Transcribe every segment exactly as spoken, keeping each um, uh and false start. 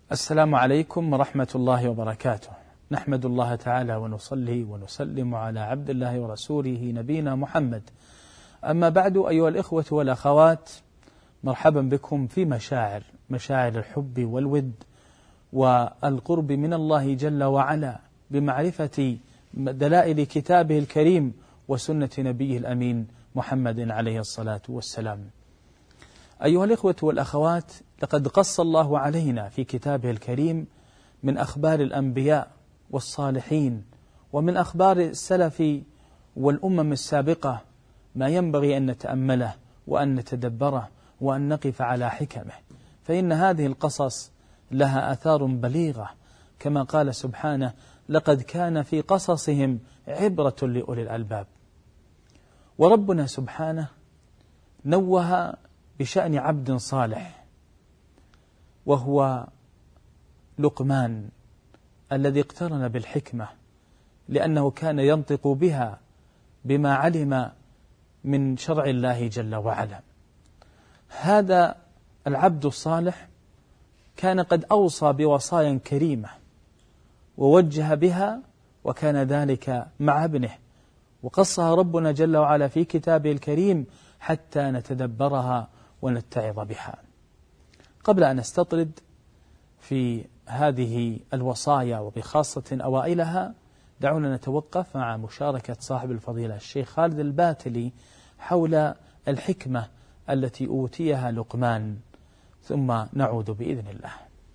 السلام عليكم ورحمة الله وبركاته. نحمد الله تعالى ونصلي ونسلم على عبد الله ورسوله نبينا محمد. أما بعد، أيها الإخوة والأخوات، مرحبا بكم في مشاعر مشاعر الحب والود والقرب من الله جل وعلا بمعرفة دلائل كتابه الكريم وسنة نبيه الأمين محمد عليه الصلاة والسلام. أيها الإخوة والأخوات، لقد قص الله علينا في كتابه الكريم من أخبار الأنبياء والصالحين ومن أخبار السلف والأمم السابقة ما ينبغي أن نتأمله وأن نتدبره وأن نقف على حكمه، فإن هذه القصص لها آثار بليغة، كما قال سبحانه: لقد كان في قصصهم عبرة لأولي الألباب. وربنا سبحانه نوه بشأن عبد صالح، وهو لقمان الذي اقترن بالحكمة، لأنه كان ينطق بها بما علم من شرع الله جل وعلا. هذا العبد الصالح كان قد أوصى بوصايا كريمة ووجه بها، وكان ذلك مع ابنه، وقصها ربنا جل وعلا في كتابه الكريم حتى نتدبرها ونتعظ بها. قبل أن نستطرد في هذه الوصايا وبخاصة أوائلها، دعونا نتوقف مع مشاركة صاحب الفضيلة الشيخ خالد الباتلي حول الحكمة التي أوتيها لقمان، ثم نعود بإذن الله.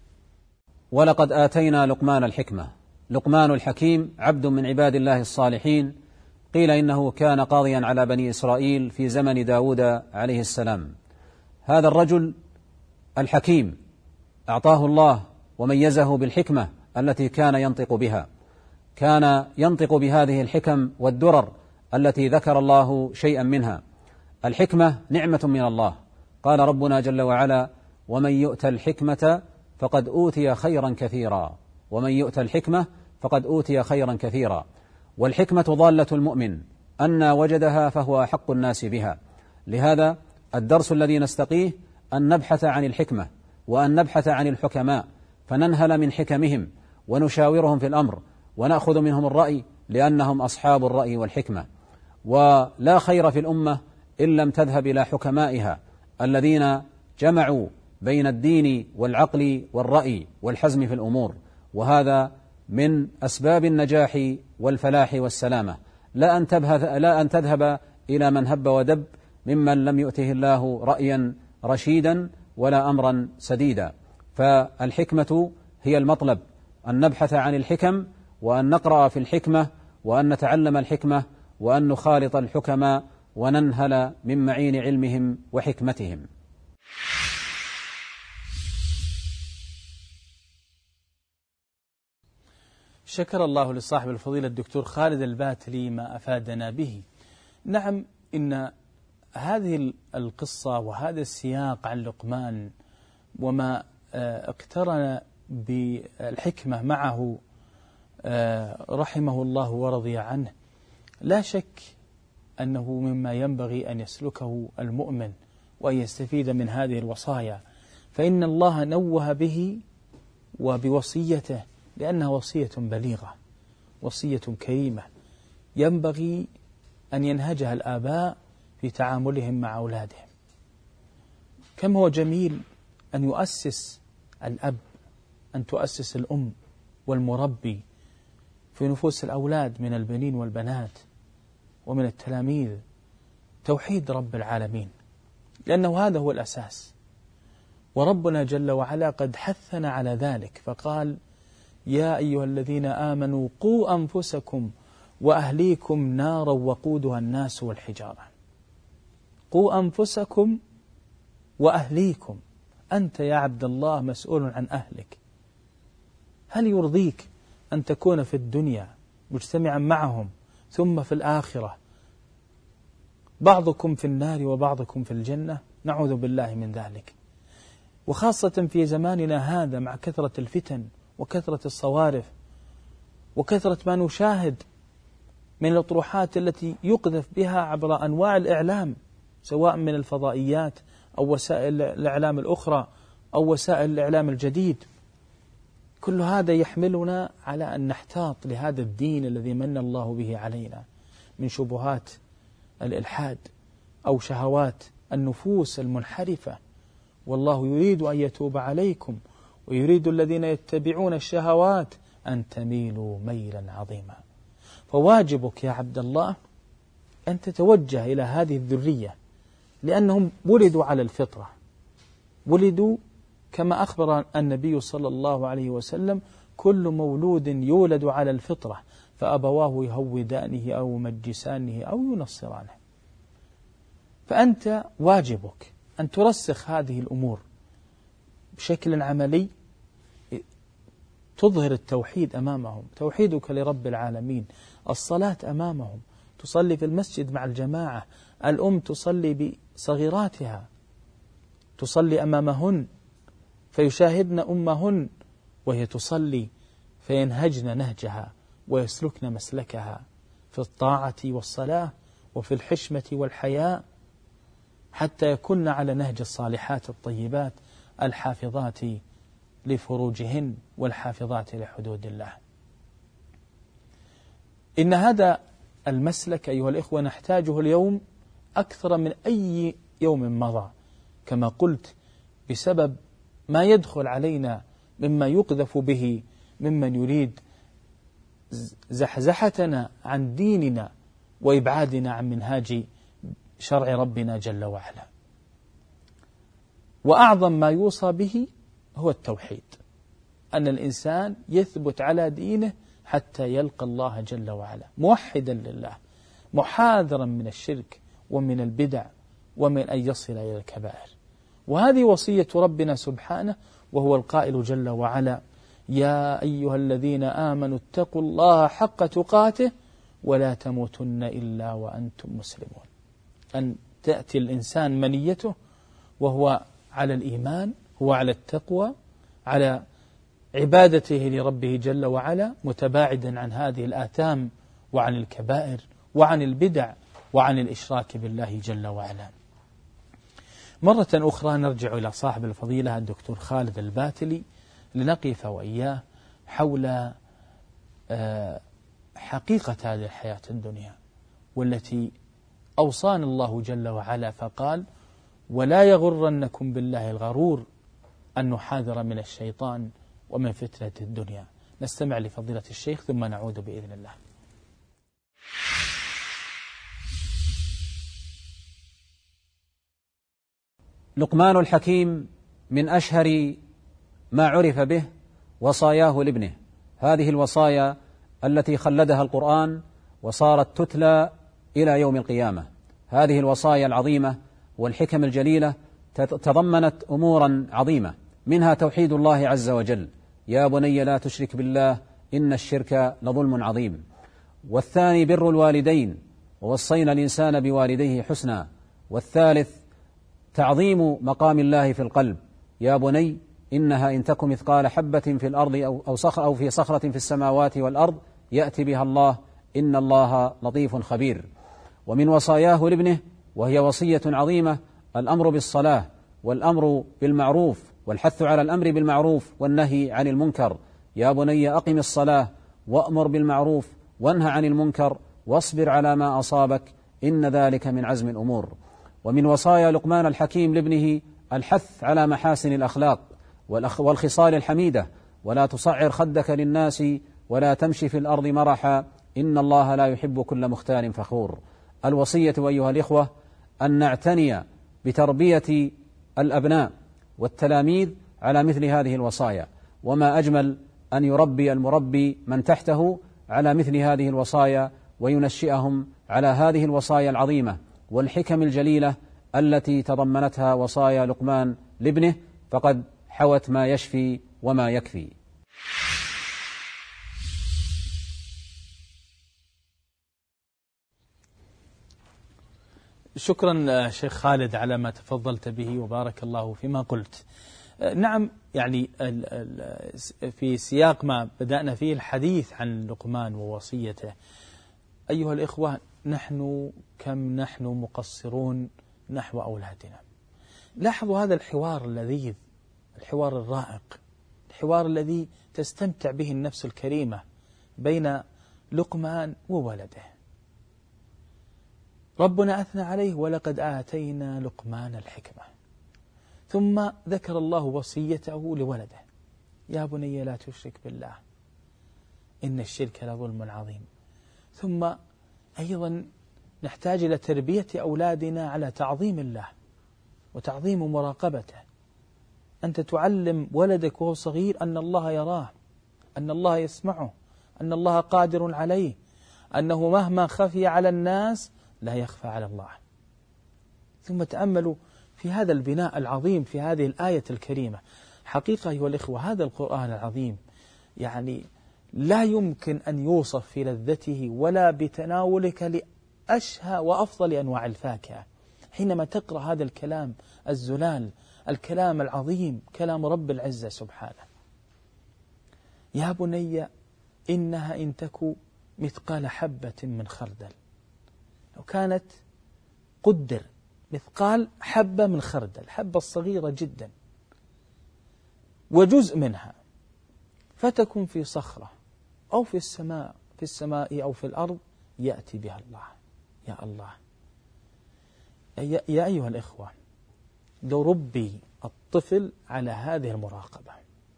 ولقد آتينا لقمان الحكمة. لقمان الحكيم عبد من عباد الله الصالحين، قيل إنه كان قاضيا على بني إسرائيل في زمن داود عليه السلام. هذا الرجل الحكيم أعطاه الله وميزه بالحكمة التي كان ينطق بها، كان ينطق بهذه الحكم والدرر التي ذكر الله شيئا منها. الحكمة نعمة من الله، قال ربنا جل وعلا: ومن يؤت الحكمة فقد أوتي خيرا كثيرا، ومن يؤت الحكمة فقد أوتي خيرا كثيرا. والحكمة ضالة المؤمن، أن وجدها فهو أحق الناس بها. لهذا الدرس الذي نستقيه أن نبحث عن الحكمة، وأن نبحث عن الحكماء، فننهل من حكمهم ونشاورهم في الأمر ونأخذ منهم الرأي، لأنهم أصحاب الرأي والحكمة. ولا خير في الأمة إن لم تذهب إلى حكمائها الذين جمعوا بين الدين والعقل والرأي والحزم في الأمور، وهذا من أسباب النجاح والفلاح والسلامة. لا أن تذهب, لا أن تذهب إلى من هب ودب ممن لم يؤته الله رأيا رشيدا ولا أمرا سديدا. فالحكمة هي المطلب، أن نبحث عن الحكم، وأن نقرأ في الحكمة، وأن نتعلم الحكمة، وأن نخالط الحكماء وننهل من معين علمهم وحكمتهم. شكر الله لصاحب الفضيلة الدكتور خالد الباتلي ما أفادنا به. نعم، إن هذه القصة وهذا السياق عن لقمان وما اقترن بالحكمة معه رحمه الله ورضي عنه، لا شك أنه مما ينبغي أن يسلكه المؤمن وأن يستفيد من هذه الوصايا، فإن الله نوه به وبوصيته، لأنها وصية بليغة، وصية كريمة ينبغي أن ينهجها الآباء في تعاملهم مع أولادهم. كم هو جميل أن يؤسس الأب، أن تؤسس الأم والمربي في نفوس الأولاد من البنين والبنات ومن التلاميذ توحيد رب العالمين، لأنه هذا هو الأساس. وربنا جل وعلا قد حثنا على ذلك فقال: يا أيها الذين آمنوا قوا أنفسكم وأهليكم نارا وقودها الناس والحجارة. قوا أنفسكم وأهليكم، أنت يا عبد الله مسؤول عن أهلك. هل يرضيك أن تكون في الدنيا مجتمعا معهم، ثم في الآخرة بعضكم في النار وبعضكم في الجنة؟ نعوذ بالله من ذلك. وخاصة في زماننا هذا مع كثرة الفتن وكثرة الصوارف وكثرة ما نشاهد من الأطروحات التي يقذف بها عبر أنواع الإعلام، سواء من الفضائيات أو وسائل الإعلام الأخرى أو وسائل الإعلام الجديد. كل هذا يحملنا على أن نحتاط لهذا الدين الذي من الله به علينا من شبهات الإلحاد أو شهوات النفوس المنحرفة. والله يريد أن يتوب عليكم ويريد الذين يتبعون الشهوات أن تميلوا ميلا عظيما. فواجبك يا عبد الله أن تتوجه إلى هذه الذرية، لأنهم ولدوا على الفطرة، ولدوا كما أخبر النبي صلى الله عليه وسلم: كل مولود يولد على الفطرة فأبواه يهودانه أو يمجسانه أو ينصرانه. فأنت واجبك أن ترسخ هذه الأمور بشكل عملي، تظهر التوحيد أمامهم، توحيدك لرب العالمين، الصلاة أمامهم، تصلي في المسجد مع الجماعة، الأم تصلي بصغيراتها، تصلي أمامهن فيشاهدن أمهن وهي تصلي فينهجن نهجها ويسلكن مسلكها في الطاعة والصلاة وفي الحشمة والحياء، حتى يكن على نهج الصالحات الطيبات الحافظات لفروجهن والحافظات لحدود الله. إن هذا المسلك أيها الإخوة نحتاجه اليوم أكثر من أي يوم مضى، كما قلت، بسبب ما يدخل علينا مما يقذف به ممن يريد زحزحتنا عن ديننا وإبعادنا عن منهاج شرع ربنا جل وعلا. وأعظم ما يوصى به هو التوحيد، أن الإنسان يثبت على دينه حتى يلقى الله جل وعلا موحدا لله، محاذرا من الشرك ومن البدع ومن أن يصل إلى الكبائر. وهذه وصية ربنا سبحانه، وهو القائل جل وعلا: يا أيها الذين آمنوا اتقوا الله حق تقاته ولا تموتن إلا وأنتم مسلمون. أن تأتي الإنسان منيته وهو على الإيمان، هو على التقوى، على عبادته لربه جل وعلا، متباعدا عن هذه الآثام وعن الكبائر وعن البدع وعن الإشراك بالله جل وعلا. مرة أخرى نرجع إلى صاحب الفضيلة الدكتور خالد الباتلي لنقف وإياه حول حقيقة هذه الحياة الدنيا، والتي أوصانا الله جل وعلا فقال: ولا يغرنكم بالله الغرور، أن نحاذر من الشيطان ومن فتنة الدنيا. نستمع لفضيلة الشيخ ثم نعود بإذن الله. لقمان الحكيم من أشهر ما عرف به وصاياه لابنه، هذه الوصايا التي خلدها القرآن وصارت تتلى إلى يوم القيامة. هذه الوصايا العظيمة والحكم الجليلة تضمنت أمورا عظيمة، منها توحيد الله عز وجل: يا بني لا تشرك بالله إن الشرك لظلم عظيم. والثاني بر الوالدين، ووصينا الإنسان بوالديه حسنا. والثالث تعظيم مقام الله في القلب: يا بني إنها إن تك مثقال حبة في الأرض أو صخرة أو في صخرة في السماوات والأرض يأتي بها الله إن الله لطيف خبير. ومن وصاياه لابنه وهي وصية عظيمة: الأمر بالصلاة والأمر بالمعروف والحث على الأمر بالمعروف والنهي عن المنكر. يا بني أقم الصلاة وأمر بالمعروف وانهى عن المنكر واصبر على ما أصابك إن ذلك من عزم الأمور. ومن وصايا لقمان الحكيم لابنه الحث على محاسن الأخلاق والخصال الحميدة: ولا تصعر خدك للناس ولا تمشي في الأرض مرحا إن الله لا يحب كل مختال فخور. الوصية أيها الإخوة أن نعتني بتربية الأبناء والتلاميذ على مثل هذه الوصايا، وما أجمل أن يربي المربي من تحته على مثل هذه الوصايا وينشئهم على هذه الوصايا العظيمة والحكم الجليلة التي تضمنتها وصايا لقمان لابنه، فقد حوت ما يشفي وما يكفي. شكرا شيخ خالد على ما تفضلت به وبارك الله فيما قلت. نعم، يعني في سياق ما بدأنا فيه الحديث عن لقمان ووصيته، أيها الإخوة، نحن كم نحن مقصرون نحو أولادنا. لاحظوا هذا الحوار اللذيذ، الحوار الرائق، الحوار الذي تستمتع به النفس الكريمة بين لقمان وولده. ربنا أثنى عليه: ولقد آتينا لقمان الحكمة. ثم ذكر الله وصيته لولده: يا بني لا تشرك بالله إن الشرك لظلم عظيم. ثم أيضا نحتاج إلى تربية أولادنا على تعظيم الله وتعظيم مراقبته. أنت تعلم ولدك وهو صغير أن الله يراه، أن الله يسمعه، أن الله قادر عليه، أنه مهما خفي على الناس لا يخفى على الله. ثم تأملوا في هذا البناء العظيم في هذه الآية الكريمة. حقيقة أيها الإخوة هذا القرآن العظيم يعني لا يمكن أن يوصف في لذته ولا بتناولك لأشهى وأفضل أنواع الفاكهة. حينما تقرأ هذا الكلام الزلال، الكلام العظيم، كلام رب العزة سبحانه: يا بني إنها إن تك مثقال حبة من خردل. لو كانت قدر مثقال حبة من خردل، حبة صغيرة جدا، وجزء منها، فتكن في صخرة أو في السماء في السماء أو في الأرض يأتي بها الله. يا الله، يا أيها الإخوة، لو ربي الطفل على هذه المراقبة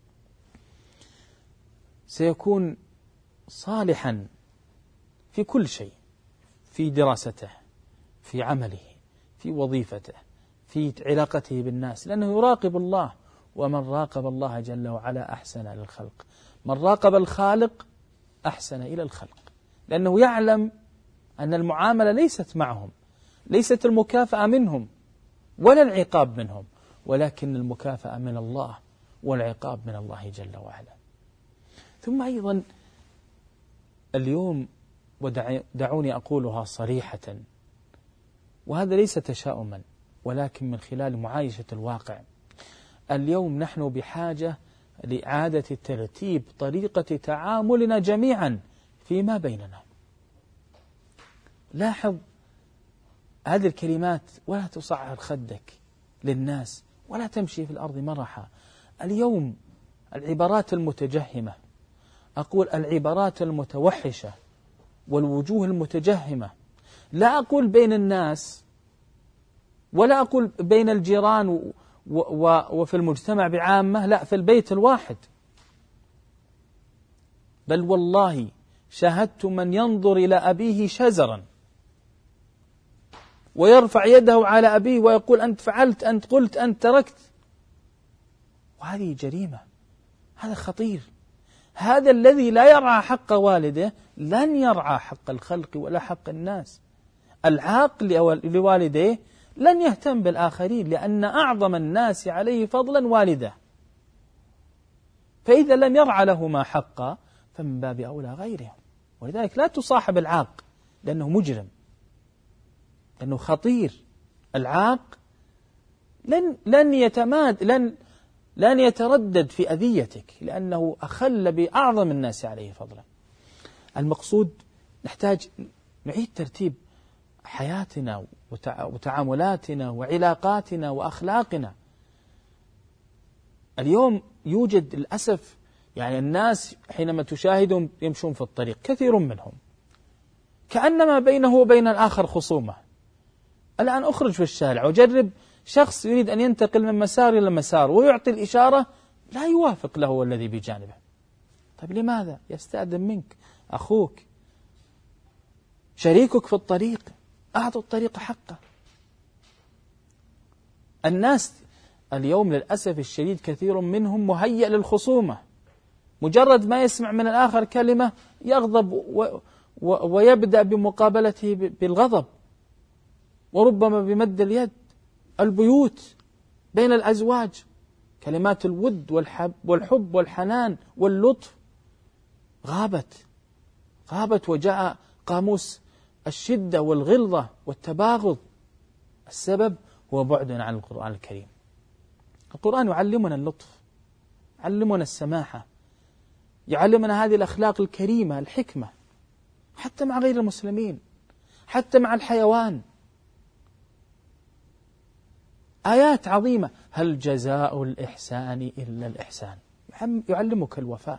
سيكون صالحا في كل شيء، في دراسته، في عمله، في وظيفته، في علاقته بالناس، لأنه يراقب الله. ومن راقب الله جل وعلا أحسن للخلق. من راقب الخالق أحسن إلى الخلق، لأنه يعلم أن المعاملة ليست معهم، ليست المكافأة منهم ولا العقاب منهم، ولكن المكافأة من الله والعقاب من الله جل وعلا. ثم أيضا اليوم، ودعوني أقولها صريحة، وهذا ليس تشاؤما ولكن من خلال معايشة الواقع، اليوم نحن بحاجة لإعادة ترتيب طريقة تعاملنا جميعا فيما بيننا. لاحظ هذه الكلمات: ولا تصعر خدك للناس ولا تمشي في الأرض مرحا. اليوم العبارات المتجهمة، أقول العبارات المتوحشة والوجوه المتجهمة، لا أقول بين الناس ولا أقول بين الجيران وفي المجتمع بعامة، لا، في البيت الواحد. بل والله شاهدت من ينظر إلى أبيه شزرا ويرفع يده على أبيه ويقول: أنت فعلت، أنت قلت، أنت تركت. وهذه جريمة، هذا خطير. هذا الذي لا يرعى حق والده لن يرعى حق الخلق ولا حق الناس. العاق لوالديه لن يهتم بالآخرين، لأن أعظم الناس عليه فضلا والده، فإذا لم يرعى لهما حقا فمن باب أولى غيرهم. ولذلك لا تصاحب العاق، لأنه مجرم، لأنه خطير. العاق لن لن يتماد لن لن يتردد في أذيتك، لأنه أخل بأعظم الناس عليه فضلا. المقصود نحتاج نعيد ترتيب حياتنا وتعاملاتنا وعلاقاتنا وأخلاقنا. اليوم يوجد للأسف يعني الناس حينما تشاهدهم يمشون في الطريق، كثير منهم كأنما بينه وبين الآخر خصومة. الآن أخرج في الشارع وجرب شخص يريد أن ينتقل من مسار إلى مسار ويعطي الإشارة لا يوافق له والذي بجانبه. طيب لماذا؟ يستأذن منك أخوك شريكك في الطريق، أعطوا الطريق حقه. الناس اليوم للأسف الشديد كثير منهم مهيأ للخصومة، مجرد ما يسمع من الآخر كلمة يغضب و و ويبدأ بمقابلته بالغضب، وربما بمد اليد. البيوت بين الأزواج كلمات الود والحب والحب والحنان واللطف غابت غابت وجاء قاموس الشدة والغلظة والتباغض. السبب هو بعدنا عن القرآن الكريم. القرآن يعلمنا اللطف، يعلمنا السماحة، يعلمنا هذه الأخلاق الكريمة الحكمة، حتى مع غير المسلمين، حتى مع الحيوان. آيات عظيمة. هل جزاء الإحسان إلا الإحسان؟ يعلمك الوفاء.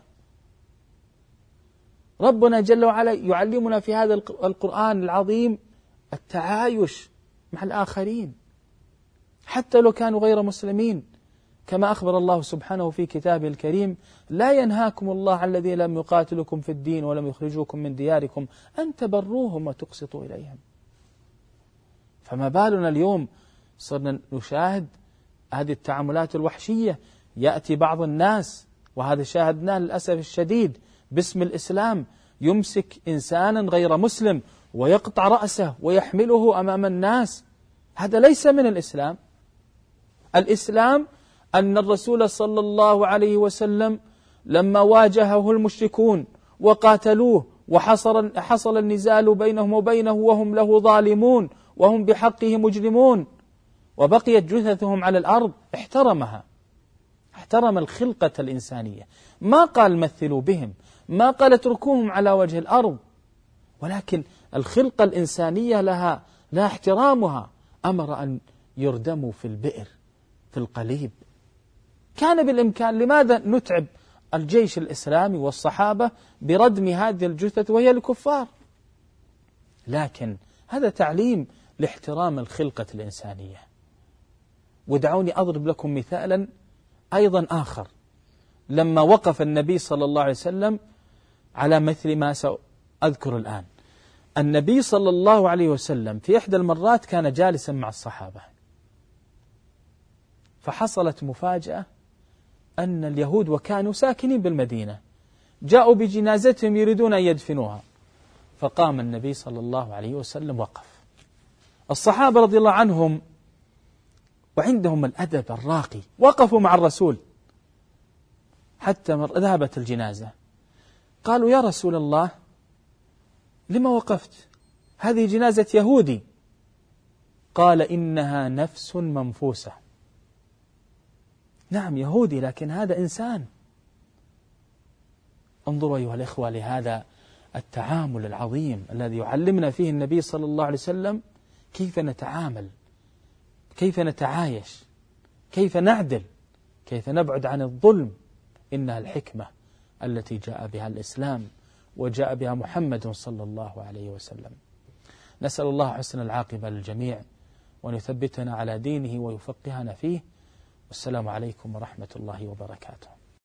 ربنا جل وعلا يعلمنا في هذا القرآن العظيم التعايش مع الآخرين حتى لو كانوا غير مسلمين، كما أخبر الله سبحانه في كتابه الكريم: لا ينهاكم الله عن الذين لم يقاتلكم في الدين ولم يخرجوكم من دياركم أن تبروهم وتقسطوا إليهم. فما بالنا اليوم صرنا نشاهد هذه التعاملات الوحشية. يأتي بعض الناس، وهذا شاهدناه للأسف الشديد، باسم الإسلام يمسك إنسانا غير مسلم ويقطع رأسه ويحمله أمام الناس. هذا ليس من الإسلام. الإسلام أن الرسول صلى الله عليه وسلم لما واجهه المشركون وقاتلوه وحصل حصل النزال بينهم وبينه وهم له ظالمون وهم بحقه مجرمون وبقيت جثثهم على الأرض، احترمها، احترم الخلقة الإنسانية. ما قال مثلوا بهم، ما قال اتركوهم على وجه الأرض، ولكن الخلقة الإنسانية لها لا احترامها. أمر أن يردموا في البئر في القليب. كان بالإمكان، لماذا نتعب الجيش الإسلامي والصحابة بردم هذه الجثث وهي الكفار؟ لكن هذا تعليم لاحترام الخلقة الإنسانية. ودعوني أضرب لكم مثالا أيضا آخر. لما وقف النبي صلى الله عليه وسلم على مثل ما سأذكر الآن، النبي صلى الله عليه وسلم في إحدى المرات كان جالسا مع الصحابة، فحصلت مفاجأة أن اليهود وكانوا ساكنين بالمدينة جاءوا بجنازتهم يريدون أن يدفنوها، فقام النبي صلى الله عليه وسلم وقف. الصحابة رضي الله عنهم وعندهم الأدب الراقي وقفوا مع الرسول حتى ذهبت الجنازة. قالوا: يا رسول الله، لما وقفت؟ هذه جنازة يهودي. قال: إنها نفس منفوسة. نعم يهودي، لكن هذا إنسان. انظروا أيها الإخوة لهذا التعامل العظيم الذي يعلمنا فيه النبي صلى الله عليه وسلم كيف نتعامل، كيف نتعايش، كيف نعدل، كيف نبعد عن الظلم. إنها الحكمة التي جاء بها الإسلام وجاء بها محمد صلى الله عليه وسلم. نسأل الله حسن العاقبة للجميع وأن يثبتنا على دينه ويفقهنا فيه. والسلام عليكم ورحمة الله وبركاته.